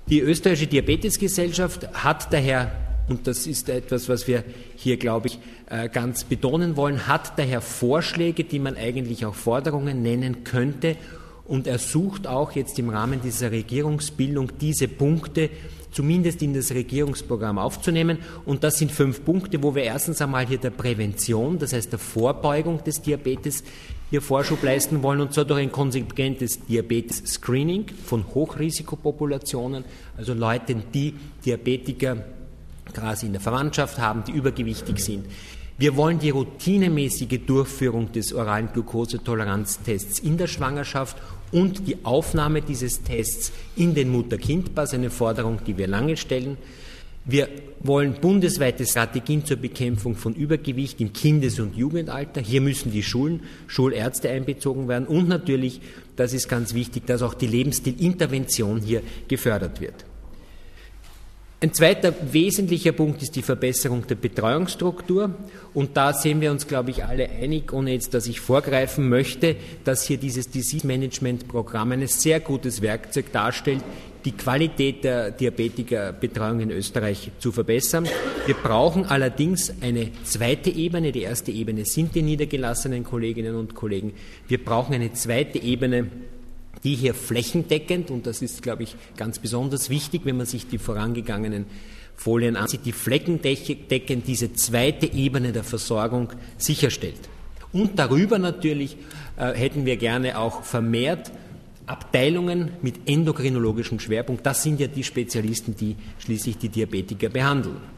Die österreichische Diabetesgesellschaft hat daher, und das ist etwas, was wir hier, glaube ich, ganz betonen wollen, hat daher Vorschläge, die man eigentlich auch Forderungen nennen könnte, und ersucht auch jetzt im Rahmen dieser Regierungsbildung diese Punkte zumindest in das Regierungsprogramm aufzunehmen. Und das sind 5 Punkte, wo wir erstens einmal hier der Prävention, das heißt der Vorbeugung des Diabetes, hier Vorschub leisten wollen, und zwar durch ein konsequentes Diabetes-Screening von Hochrisikopopulationen, also Leuten, die Diabetiker quasi in der Verwandtschaft haben, die übergewichtig sind. Wir wollen die routinemäßige Durchführung des oralen Glukosetoleranztests in der Schwangerschaft und die Aufnahme dieses Tests in den Mutter-Kind-Pass, eine Forderung, die wir lange stellen. Wir wollen bundesweite Strategien zur Bekämpfung von Übergewicht im Kindes- und Jugendalter. Hier müssen die Schulen, Schulärzte einbezogen werden und natürlich, das ist ganz wichtig, dass auch die Lebensstilintervention hier gefördert wird. Ein zweiter wesentlicher Punkt ist die Verbesserung der Betreuungsstruktur, und da sehen wir uns, glaube ich, alle einig, ohne jetzt, dass ich vorgreifen möchte, dass hier dieses Disease-Management-Programm ein sehr gutes Werkzeug darstellt, die Qualität der Diabetikerbetreuung in Österreich zu verbessern. Wir brauchen allerdings eine zweite Ebene. Die erste Ebene sind die niedergelassenen Kolleginnen und Kollegen. Wir brauchen eine zweite Ebene, die hier flächendeckend, und das ist, glaube ich, ganz besonders wichtig, wenn man sich die vorangegangenen Folien ansieht, die flächendeckend diese zweite Ebene der Versorgung sicherstellt. Und darüber natürlich hätten wir gerne auch vermehrt Abteilungen mit endokrinologischem Schwerpunkt. Das sind ja die Spezialisten, die schließlich die Diabetiker behandeln.